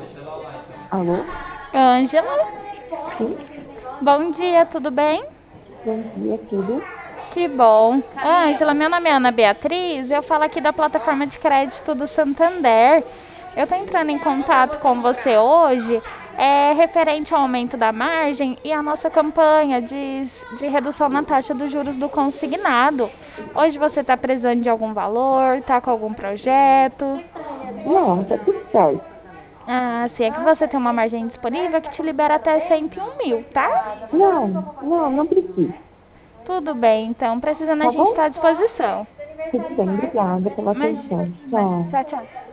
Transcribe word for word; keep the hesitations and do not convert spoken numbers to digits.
Alô? Ângela, Sim, bom dia, tudo bem? bom dia, tudo? Que bom. Ângela, meu nome é Ana Beatriz, eu falo aqui da plataforma de crédito do Santander. Eu estou entrando em contato com você hoje, é, referente ao aumento da margem e a nossa campanha de, de redução na taxa dos juros do consignado. Hoje você está precisando de algum valor, está com algum projeto? Não, tá tudo certo. Ah, sim, é que você tem uma margem disponível que te libera até cento e um mil, tá? Não, não, não preciso. Tudo bem, então, precisando a Tá gente bom? está à disposição. Tudo bem, obrigada pela Imagina. atenção. Tchau. Tchau, tchau.